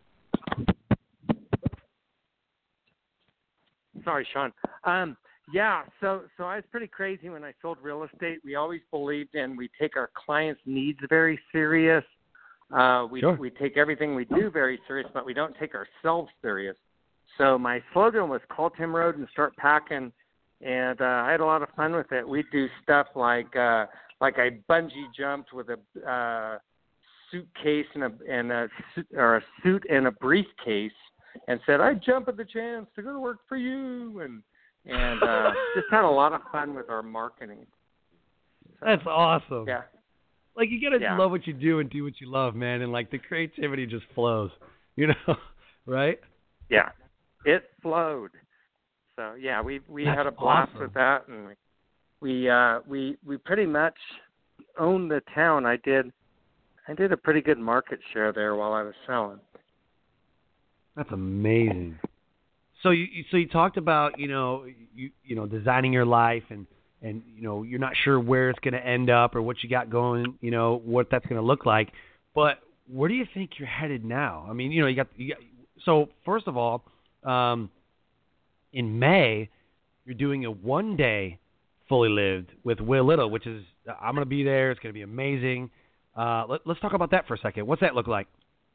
Sorry, Sean. Um, Yeah, so so I was pretty crazy when I sold real estate. We always believed in we take our clients' needs very serious. Uh, we sure. we take everything we do very serious, but we don't take ourselves serious. So my slogan was call Tim Rhode and start packing. and uh, I had a lot of fun with it. We'd do stuff like uh, like I bungee jumped with a uh, suitcase and a and a or a suit and a briefcase, and said I'd jump at the chance to go to work for you, and and uh, just had a lot of fun with our marketing. So, that's awesome. Yeah. Like, you gotta yeah. love what you do and do what you love, man, and like the creativity just flows, you know, right? Yeah, it flowed. So yeah, we we That's had a blast awesome. with that, and we uh, we we pretty much owned the town. I did I did a pretty good market share there while I was selling. That's amazing. So you so you talked about you know you you know designing your life and. And, you know, you're not sure where it's going to end up or what you got going, you know, what that's going to look like. But where do you think you're headed now? I mean, you know, you got, you got so first of all, um, in May, you're doing a one-day Fully Lived with Will Little, which is, I'm going to be there. It's going to be amazing. Uh, let, let's talk about that for a second. What's that look like?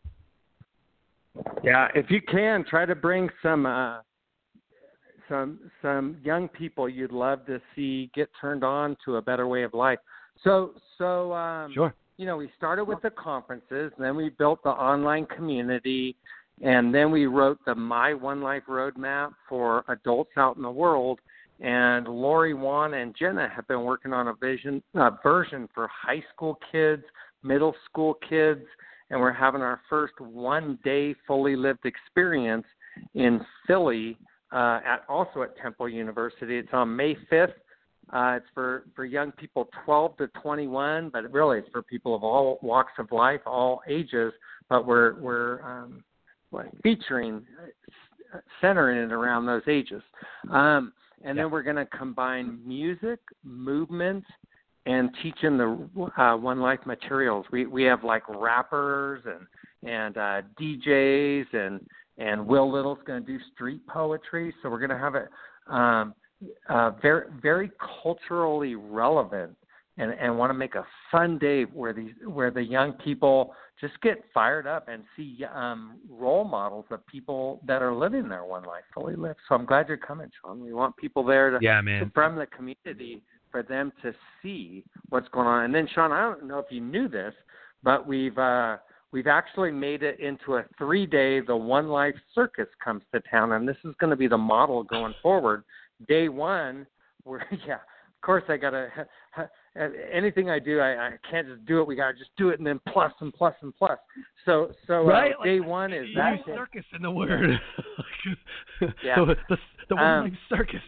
Yeah, if you can, try to bring some uh, some some young people you'd love to see get turned on to a better way of life. So so um, Sure. You know, we started with the conferences, and then we built the online community, and then we wrote the My One Life roadmap for adults out in the world. And Lori Wan and Jenna have been working on a vision uh, version for high school kids, middle school kids, and we're having our first one-day Fully Lived experience in Philly, uh, at also at Temple University. It's on May fifth. Uh, it's for, for young people twelve to twenty-one, but really it's for people of all walks of life, all ages. But we're we're um, featuring, centering it around those ages. Um, and yeah. Then we're going to combine music, movement, and teaching the uh, One Life materials. We we have like rappers and and uh, D Js and and Will Little's going to do street poetry. So we're going to have it um, uh, very very culturally relevant, and, and want to make a fun day where these where the young people just get fired up and see um, role models of people that are living their One Life Fully Lived. So I'm glad you're coming, Sean. We want people there to, yeah, man. to from the community for them to see what's going on. And then, Sean, I don't know if you knew this, but we've uh, we've actually made it into a three-day, the One Life Circus comes to town, and this is going to be the model going forward. Day one, we're, yeah, of course I got to, anything I do, I, I can't just do it. We got to just do it and then plus and plus and plus. So so right? uh, day like, one is you that. Use circus in the word. Yeah. So the, the One um, Life Circus.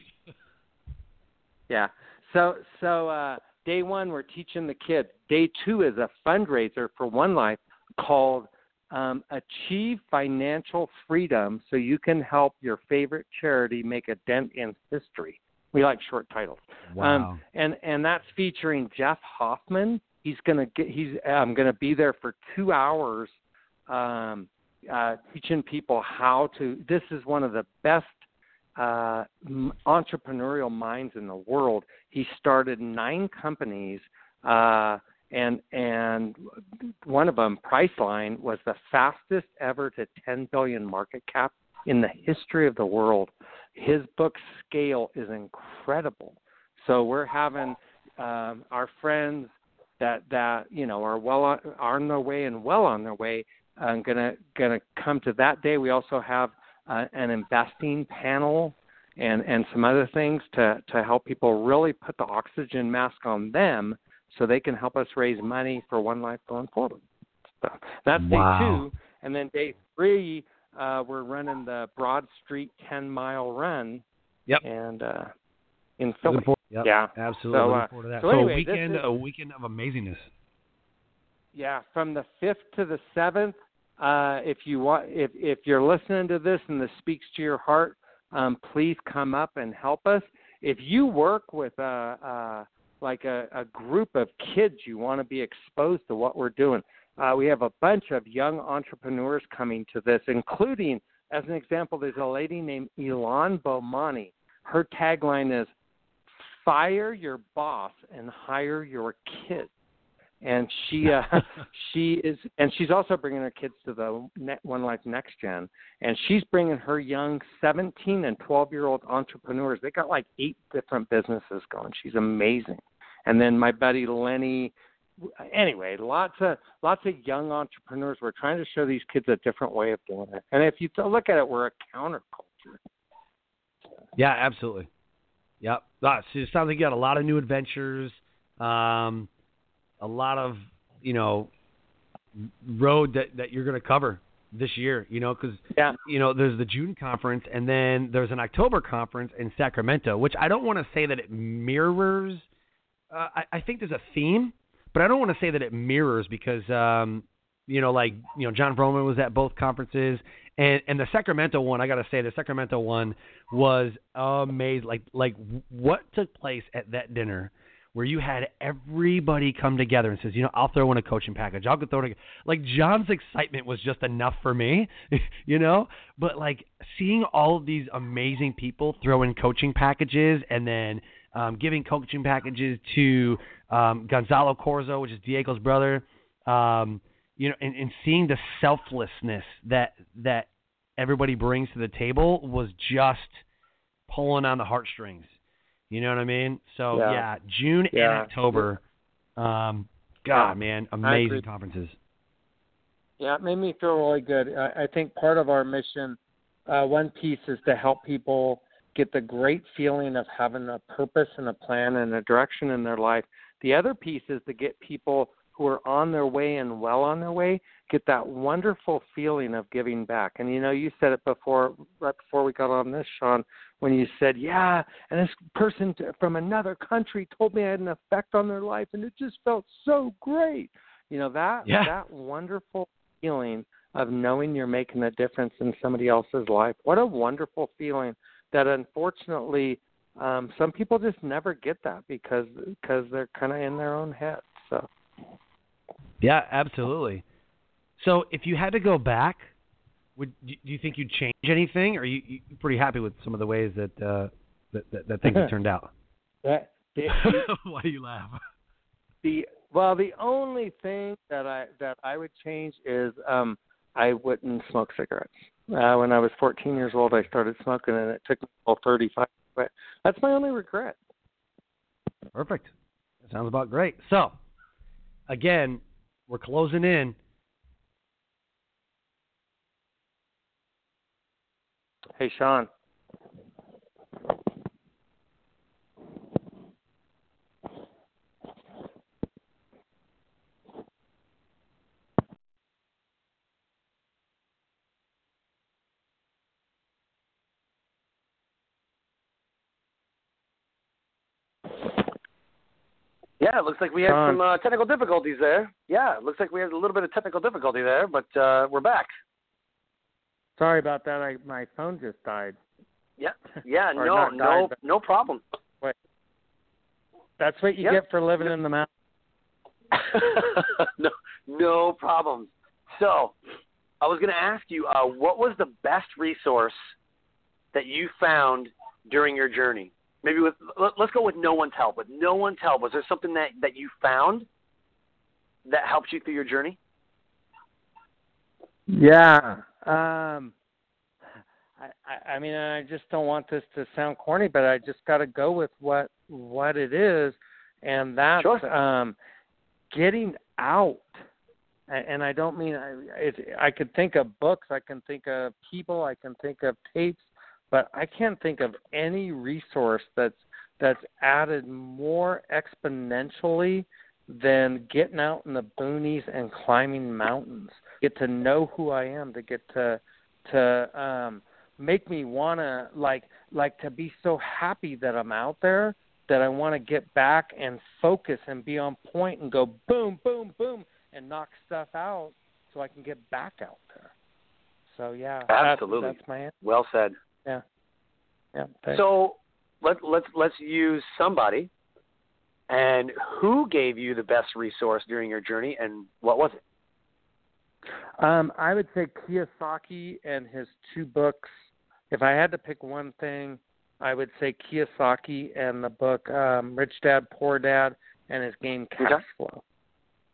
Yeah. So so uh, day one, we're teaching the kids. Day two is a fundraiser for One Life called um, Achieve Financial Freedom, so you can help your favorite charity make a dent in history. We like short titles. Wow. Um, and and that's featuring Jeff Hoffman. He's gonna get. He's um, gonna be there for two hours, um, uh, teaching people how to. This is one of the best uh, entrepreneurial minds in the world. He started nine companies, uh, and and one of them, Priceline, was the fastest ever to ten billion market cap in the history of the world. His book Scale is incredible. So we're having um, our friends that that you know are well on, are on their way and well on their way. Uh, gonna gonna come to that day. We also have uh, an investing panel and and some other things to to help people really put the oxygen mask on them, so they can help us raise money for One Life going forward. So that's wow. day two, and then day three. Uh, we're running the Broad Street ten-mile run. Yep. And uh, in Philly. Yep. Yeah. Absolutely. So, Looking uh, forward to that. so So, anyway, a weekend, this is, a weekend of amazingness. Yeah, from the fifth to the seventh. Uh, if you want, if if you're listening to this and this speaks to your heart, um, please come up and help us. If you work with a, a like a, a group of kids, you want to be exposed to what we're doing. Uh, we have a bunch of young entrepreneurs coming to this, including, as an example, there's a lady named Ilan Bomani. Her tagline is, fire your boss and hire your kids. and she uh, she is, and she's also bringing her kids to the Net, One Life Next Gen, and she's bringing her young seventeen and twelve year old entrepreneurs. They got like eight different businesses going. She's amazing. And then my buddy Lenny. Anyway, lots of lots of young entrepreneurs. We're trying to show these kids a different way of doing it. And if you look at it, we're a counterculture. Yeah, absolutely. Yep. Ah, so it sounds like you got a lot of new adventures, um, a lot of, you know, road that, that you're going to cover this year, you know, because, yeah. you know, there's the June conference and then there's an October conference in Sacramento, which I don't want to say that it mirrors. Uh, I, I think there's a theme, but I don't want to say that it mirrors because, um, you know, like, you know, John Vroman was at both conferences. And and the Sacramento one, I got to say, the Sacramento one was amazing. Like, like what took place at that dinner where you had everybody come together and says, you know, I'll throw in a coaching package. I'll go throw it. Like, John's excitement was just enough for me, you know. But, like, seeing all of these amazing people throw in coaching packages and then um, giving coaching packages to um, Gonzalo Corzo, which is Diego's brother, um you know, and, and seeing the selflessness that that everybody brings to the table was just pulling on the heartstrings. You know what I mean? So, yeah, yeah June yeah. and October, um, God, man, amazing conferences. Yeah, it made me feel really good. I, I think part of our mission, uh, one piece is to help people get the great feeling of having a purpose and a plan and a direction in their life. The other piece is to get people who are on their way and well on their way, get that wonderful feeling of giving back. And, you know, you said it before, right before we got on this, Sean, when you said, yeah, and this person from another country told me I had an effect on their life, and it just felt so great. You know, that yeah. that wonderful feeling of knowing you're making a difference in somebody else's life. What a wonderful feeling that, unfortunately, um, some people just never get that because because they're kind of in their own head. So. Yeah, absolutely. So if you had to go back, would do you think you'd change anything, or are you, you pretty happy with some of the ways that uh, that, that, that things have turned out? That, the, Why do you laugh? The well, the only thing that I that I would change is um, I wouldn't smoke cigarettes. Uh, when I was fourteen years old, I started smoking, and it took me till thirty-five. But that's my only regret. Perfect. That sounds about great. So, again, we're closing in. Hey, Sean. Yeah, it looks like we had Sean. some uh, technical difficulties there. Yeah, it looks like we had a little bit of technical difficulty there, but uh, we're back. Sorry about that. I, my phone just died. Yeah, yeah, Or no, not no, died, but- no problem. Wait. That's what you Yep. get for living in the mountains. no, no problem. So, I was going to ask you, uh, what was the best resource that you found during your journey? Maybe with let, let's go with no one's help. With no one's help, was there something that, that you found that helped you through your journey? Yeah. Um, I, I, I mean, I just don't want this to sound corny, but I just got to go with what what it is, and that's Sure. um, getting out. And, and I don't mean I. It, I could think of books, I can think of people, I can think of tapes, but I can't think of any resource that's that's added more exponentially than getting out in the boonies and climbing mountains. Get to know who I am, to get to to um, make me wanna like like to be so happy that I'm out there that I want to get back and focus and be on point and go boom, boom, boom, and knock stuff out so I can get back out there. So yeah, Absolutely. That's, that's my answer. Well said. Yeah. Yeah. Thanks. So let let's let's use somebody. And who gave you the best resource during your journey, and what was it? Um, I would say Kiyosaki and his two books. If I had to pick one thing, I would say Kiyosaki and the book um, Rich Dad, Poor Dad, and his game Cash Okay. Flow.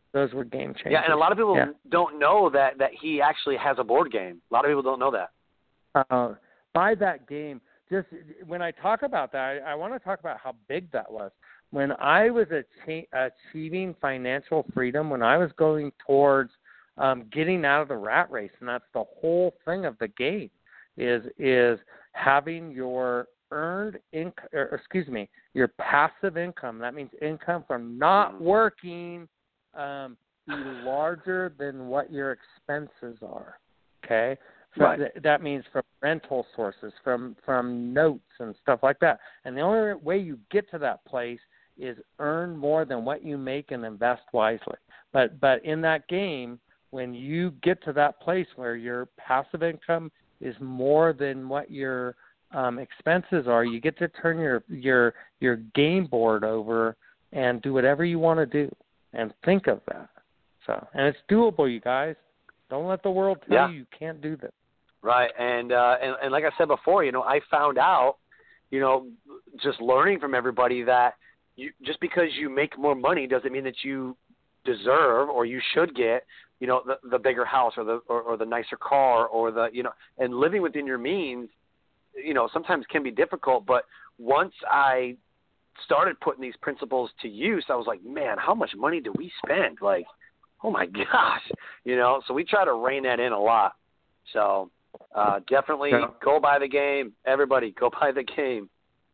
those were game changers. Yeah, and a lot of people yeah. don't know that, that he actually has a board game. A lot of people don't know that. Uh, by that game, just when I talk about that, I, I want to talk about how big that was. When I was ach- achieving financial freedom, when I was going towards um, getting out of the rat race, and that's the whole thing of the game, is is having your earned income, or excuse me, your passive income. That means income from not working, um, be larger than what your expenses are. Okay. So right. th- that means from rental sources, from, from notes and stuff like that. And the only way you get to that place is earn more than what you make and invest wisely. But but in that game, when you get to that place where your passive income is more than what your um, expenses are, you get to turn your your your game board over and do whatever you want to do, and think of that. So, and it's doable, you guys. Don't let the world tell yeah. you you can't do this. Right, and, uh, and and like I said before, you know, I found out, you know, just learning from everybody that you just because you make more money doesn't mean that you deserve or you should get, you know, the, the bigger house or the or, or the nicer car or the, you know, and living within your means, you know, sometimes can be difficult. But once I started putting these principles to use, I was like, man, how much money do we spend? Like, oh my gosh, you know. So we try to rein that in a lot. So. Uh, definitely yeah. go buy the game. Everybody, go buy the game.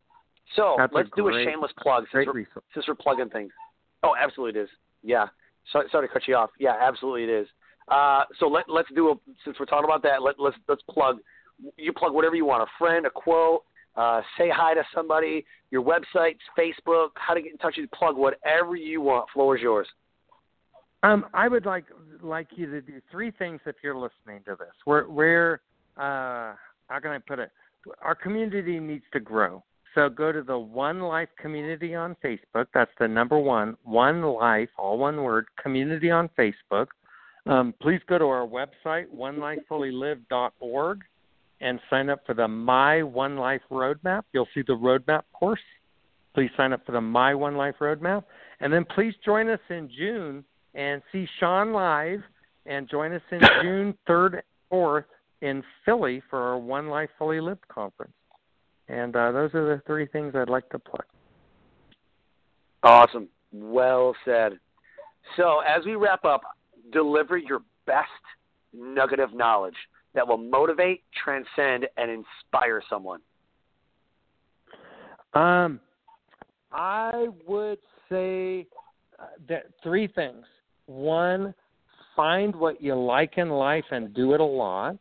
So That's let's a do great, a shameless plug since we're, since we're plugging things. Oh, absolutely it is. Yeah. Sorry, sorry to cut you off. Yeah, absolutely it is. Uh, so let, let's do a, since we're talking about that, let, let's let's plug. You plug whatever you want, a friend, a quote, uh, say hi to somebody, your websites, Facebook, how to get in touch with you, plug whatever you want. Floor is yours. Um, I would like like you to do three things if you're listening to this. We're, we're uh, how can I put it? Our community needs to grow. So go to the One Life community on Facebook. That's the number one, One Life, all one word, community on Facebook. Um, please go to our website, one life fully live dot org, and sign up for the My One Life Roadmap. You'll see the roadmap course. Please sign up for the My One Life Roadmap. And then please join us in June and see Sean live, and join us in June third and fourth in Philly for our One Life Fully Lived conference. And uh, those are the three things I'd like to plug. Awesome. Well said. So as we wrap up, deliver your best nugget of knowledge that will motivate, transcend, and inspire someone. Um, I would say uh, that three things. One, find what you like in life and do it a lot.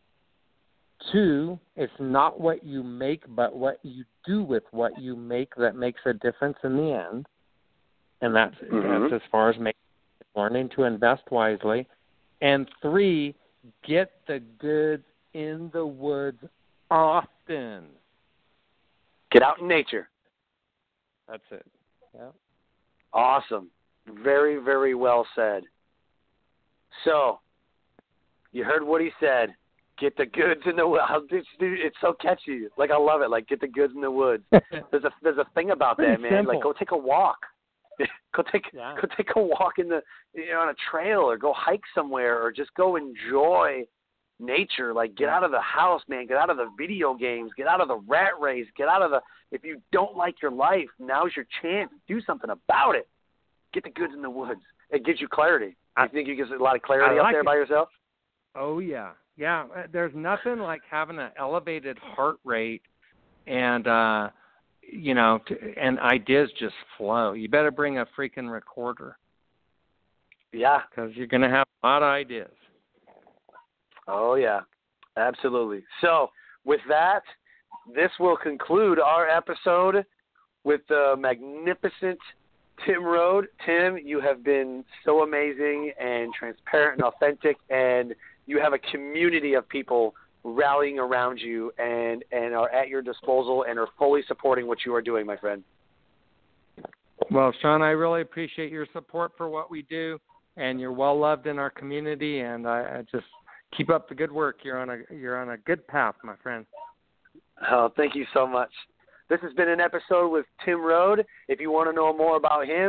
Two, it's not what you make, but what you do with what you make that makes a difference in the end. And that's, mm-hmm. that's as far as making, learning to invest wisely. And three, get the goods in the woods often. Get out in nature. That's it. Yeah. Awesome. Very, very well said. So, you heard what he said. Get the goods in the woods. It's so catchy. Like, I love it. Like, get the goods in the woods. There's a there's a thing about Pretty that, man. simple. Like, go take a walk. go take yeah. go take a walk in the you know on a trail, or go hike somewhere, or just go enjoy nature. Like, get out of the house, man. Get out of the video games. Get out of the rat race. Get out of the. If you don't like your life, now's your chance. Do something about it. Get the goods in the woods. It gives you clarity. I you think you get a lot of clarity I out like there it. by yourself? Oh, yeah. Yeah, there's nothing like having an elevated heart rate and, uh, you know, to, and ideas just flow. You better bring a freaking recorder. Yeah. Because you're going to have a lot of ideas. Oh, yeah. Absolutely. So, with that, this will conclude our episode with the magnificent Tim Rhode. Tim, you have been so amazing and transparent and authentic, and you have a community of people rallying around you and, and are at your disposal and are fully supporting what you are doing, my friend. Well, Sean, I really appreciate your support for what we do, and you're well loved in our community, and I, I just keep up the good work. You're on a you're on a good path, my friend. Oh, thank you so much. This has been an episode with Tim Rhode. If you want to know more about him,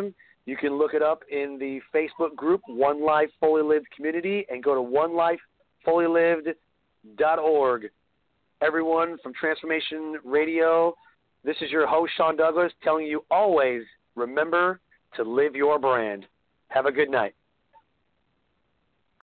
You can look it up in the Facebook group, One Life Fully Lived Community, and go to one life fully lived dot org. Everyone from Transformation Radio, this is your host, Sean Douglas, telling you always, remember to live your brand. Have a good night.